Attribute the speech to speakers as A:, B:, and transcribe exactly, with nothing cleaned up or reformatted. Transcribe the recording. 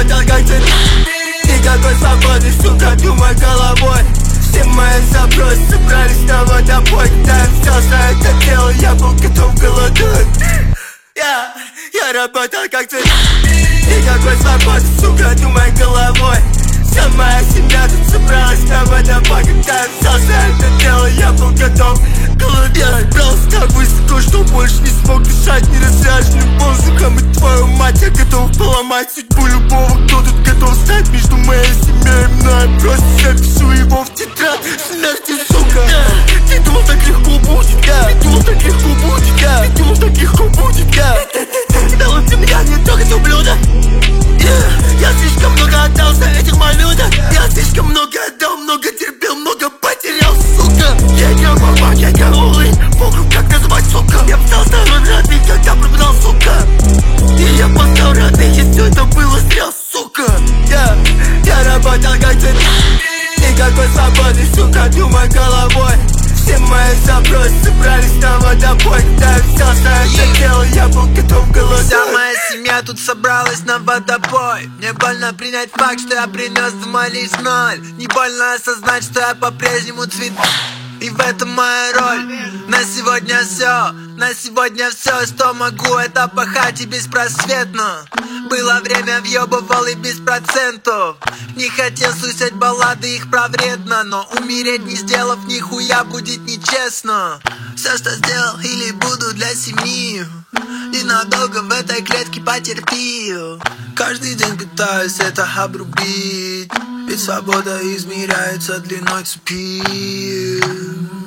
A: работал как ты. Никакой свободы, сука, думай головой. Все мои запросы собрались на водопой. Когда я взял за это дело, я был готов голодать. Я, я работал как ты. Никакой свободы, сука, думай головой. Вся моя семья тут собралась на водопой. Когда я взял за это дело, я был готов голодать. Я забрался так высоко, что больше не смог дышать неразвяженным воздухом. И твою мать, я готов поломать судьбу любого, кто тут готов стать между моей семьей и мной. Просто запишу его в тетрадь смерти, сука. Ты думал, так легко будет, да? Ты думал, так легко будет, да? Ты думал, так легко будет, да? Да лучше меня не трогать, ублюдок. Я слишком много отдал за этих малюток. Я слишком много отдал, много терпел, много потерял, сука. Я играл бабак, я играл улы. Похуй, как называть, сука. Я взял второй родных, когда пропадал, сука. И я поставил родных, и все это было зря, сука. Я, я работал как ты. Никакой свободы, сука, думай головой. Все мои запросы собрались на водопой. Когда я взял за это дело, я был готов голодать.
B: Вся моя семья тут собралась на водопой. Мне больно принять факт, что я принес домой лишь ноль. Не больно осознать, что я по-прежнему цвет. И в этом моя роль. На сегодня все, на сегодня все, что могу, это пахать и беспросветно. Было время, въебывал и без процентов. Не хотел слышать баллады, их про вредно. Но умереть, не сделав нихуя, будет нечестно. Все, что сделал или буду для семьи, ненадолго в этой клетке потерпи. Каждый день пытаюсь это обрубить, ведь свобода измеряется длиной цепи.